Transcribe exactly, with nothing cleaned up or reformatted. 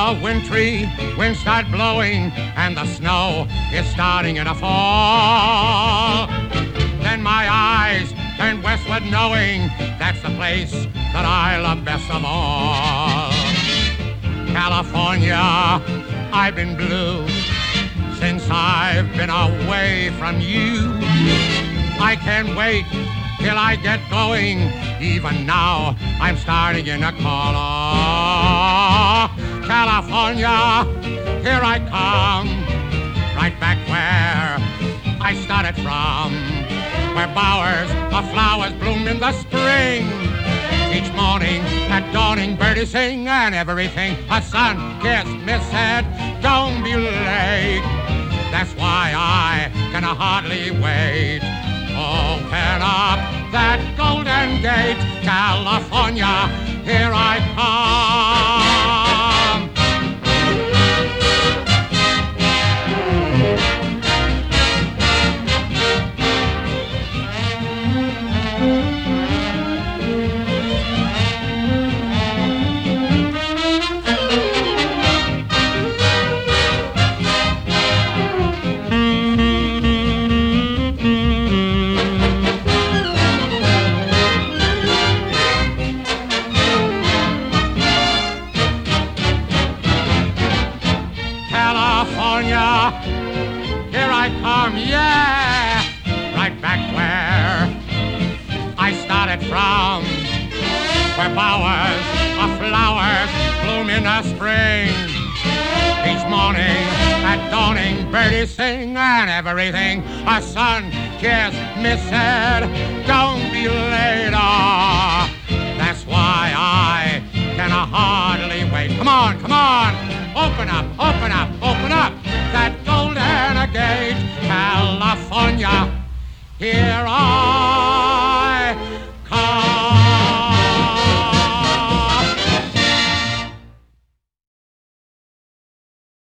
the wintry winds start blowing and the snow is starting to fall. Then my eyes turn westward knowing that's the place that I love best of all. California, I've been blue since I've been away from you. I can't wait till I get going. Even now, I'm starting in a call. Oh, California, here I come, right back where I started from, where bowers of flowers bloom in the spring. Each morning at dawning, birdies sing and everything. A sun-kissed miss said, don't be late. That's why I can hardly wait. Open up that golden gate, California, here I come. California, here I come, yeah, right back where I started from, where bowers of flowers bloom in the spring. Each morning at dawning, birdies sing and everything. A sun-kissed miss said, don't be late. Oh, that's why I can hardly wait. Come on, come on. Open up, open up, open up that golden gate, California, here I